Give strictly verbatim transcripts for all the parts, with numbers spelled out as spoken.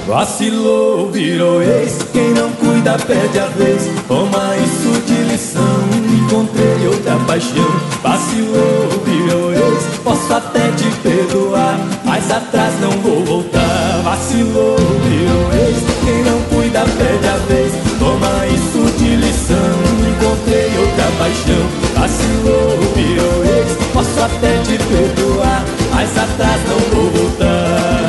Vacilou, virou ex, quem não cuida perde a vez. Toma isso de lição, encontrei outra paixão. Vacilou, virou ex, posso até te perdoar, mas atrás não vou voltar. Vacilou, virou ex, quem não cuida perde a vez. Toma isso de lição, encontrei outra paixão. Vacilou, virou ex, posso até te perdoar, mas atrás não vou voltar.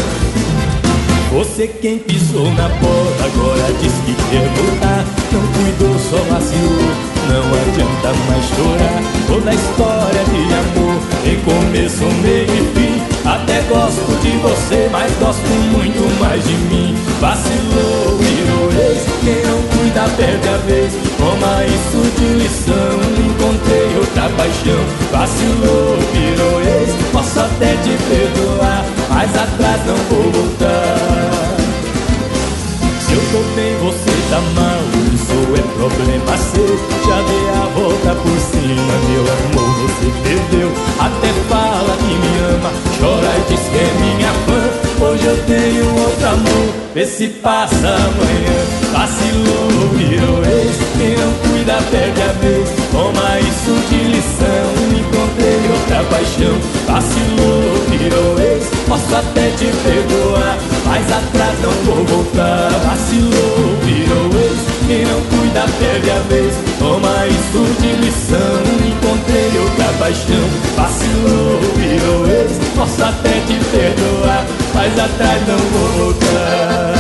Você quem pisou na bola agora diz que quer voltar. Não cuidou, só vacilou, não adianta mais chorar. Toda história de amor tem começo, meio e fim. Até gosto de você, mas gosto muito mais de mim. Vacilou, virou ex, quem não cuida perde a vez. Toma isso de lição, encontrei outra paixão. Vacilou, virou ex, posso até te perdoar, mas atrás não vou voltar. Se eu tô bem, você tá mal, isso é problema seu. Já dei a volta por cima, meu amor, você perdeu. Até fala que me ama, chora e diz que é minha fã. Hoje eu tenho outro amor, vê se passa amanhã. Vacilou, virou ex, quem não cuida perde a vez. Toma isso de lição, encontrei outra paixão. Vacilou, virou ex, posso até te perdoar, mas atrás não vou voltar. Vacilou, virou ex, quem não cuida perde a vez. Toma isso de lição, encontrei outra paixão. Vacilou, virou ex, posso até te perdoar, mas atrás não vou voltar.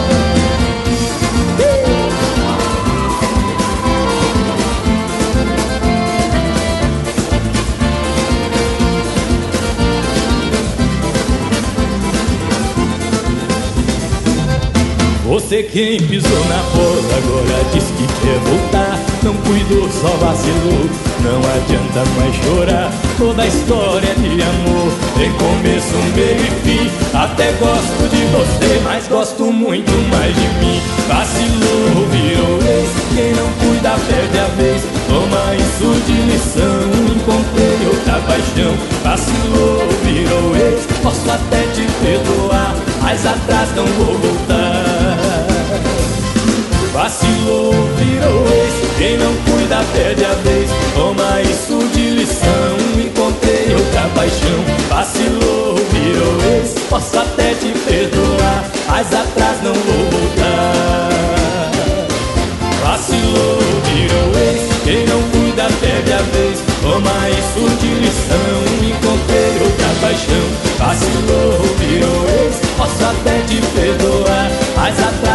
Você quem pisou na bola agora diz que quer voltar. Não cuidou, só vacilou, não adianta mais chorar. Toda história de amor tem começo, meio e fim. Até gosto de você, mas gosto muito mais de mim. Vacilou, virou ex, quem não cuida perde a vez. Toma isso de lição, encontrei outra paixão. Vacilou, virou ex, posso até te perdoar, mas atrás não vou voltar. Vacilou, virou ex, quem não cuida perde a vez. Toma isso de lição, encontrei outra paixão. Vacilou, virou ex, posso até te perdoar, mas atrás não vou voltar. Vacilou, virou ex, quem não cuida perde a vez. Toma isso de lição, encontrei outra paixão. Vacilou, virou ex, posso até te perdoar, mas atrás